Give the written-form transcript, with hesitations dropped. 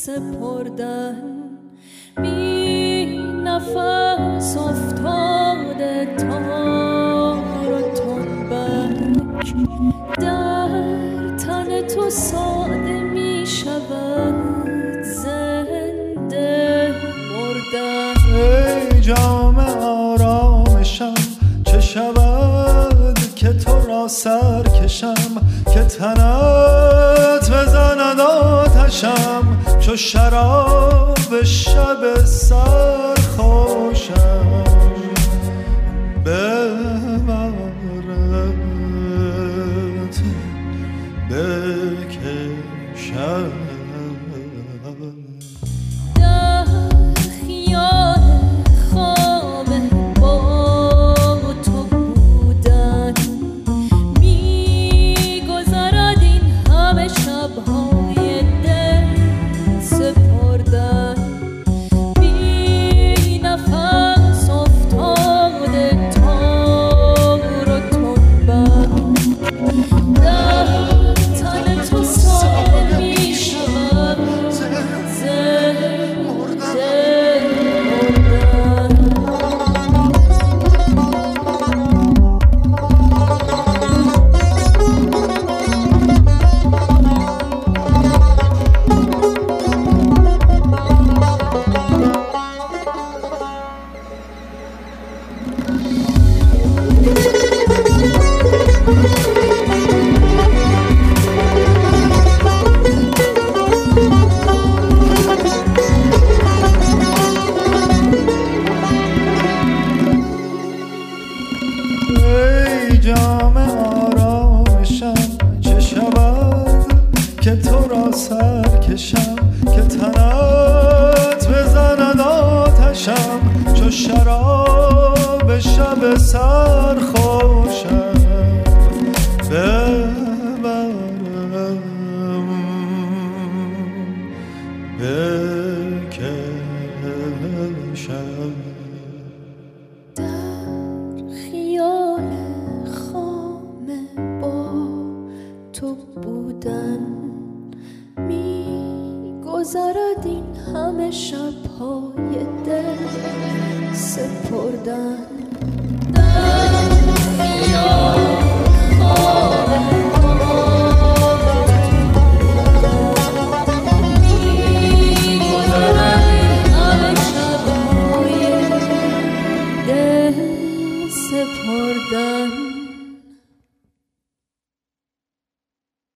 سپردن بی نفس افتاده تار و تنبک در تن تو ساده می شود زنده مردن. ای جام آرامشم چه شود که تو را سر کشم، که تنت بزند آتشم چو شراب شب سرخوشم. ببرت بکشم جام آرامشم چه شود که تو را سر کشم، که تنت بزند آتشم چو شراب شب سرخوشم. ببرم بکشم تو بودن می‌گذرد این همه شب‌های دل سپردن.